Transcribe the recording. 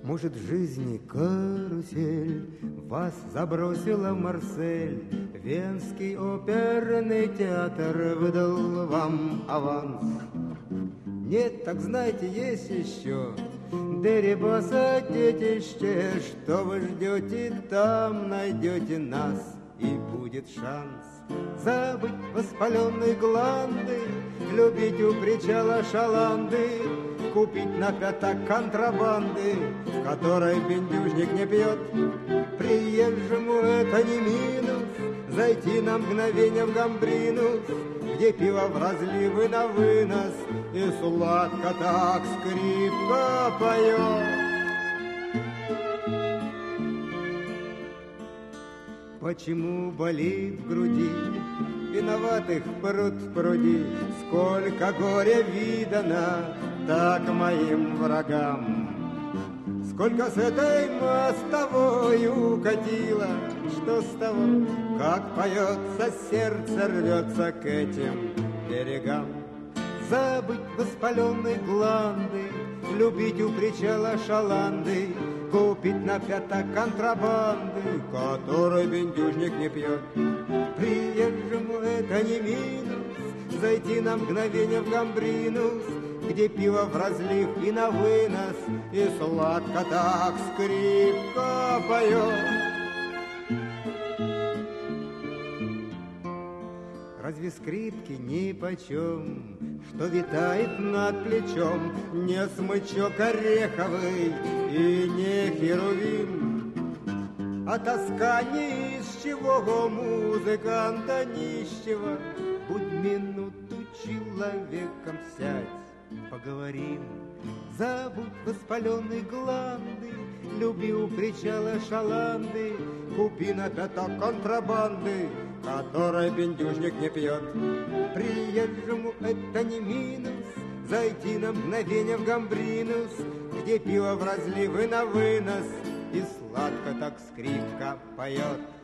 Может, в жизни карусель вас забросила в Марсель, Венский оперный театр выдал вам аванс. Нет, так знаете, есть еще Дерибаса детище, что вы ждете, там найдете нас, и будет шанс забыть воспаленные гланды, любить у причала шаланды, купить на пятак контрабанды, которой бендюжник не пьет. Приезжему это не минус, зайти на мгновение в Гамбринус, где пиво в разлив и на вынос, и сладко так скрипка поет. Почему болит в груди, виноватых пруд в пруди, сколько горя видано, так моим врагам. Сколько с этой мостовой укатило, что с того, как поется, сердце рвется к этим берегам. Забыть воспаленные гланды, любить у причала шаланды, купить на пятак контрабанды, которой бендюжник не пьет. Приезжему это не минус, зайти на мгновение в Гамбринус, где пиво в разлив и на вынос, и сладко так скрипка поет. Разве скрипки нипочем, что витает над плечом, не смычок ореховый и не херувим, а тоска ни из чего музыканта нищего. Будь минуту человеком, сядь, поговорим. Забудь воспаленные гланды, люби у причала шаланды, купи на пятак контрабанды, которой бендюжник не пьет. Приезжему это не минус, зайти на мгновение в Гамбринус, где пиво в разлив и на вынос, и сладко так скрипка поет.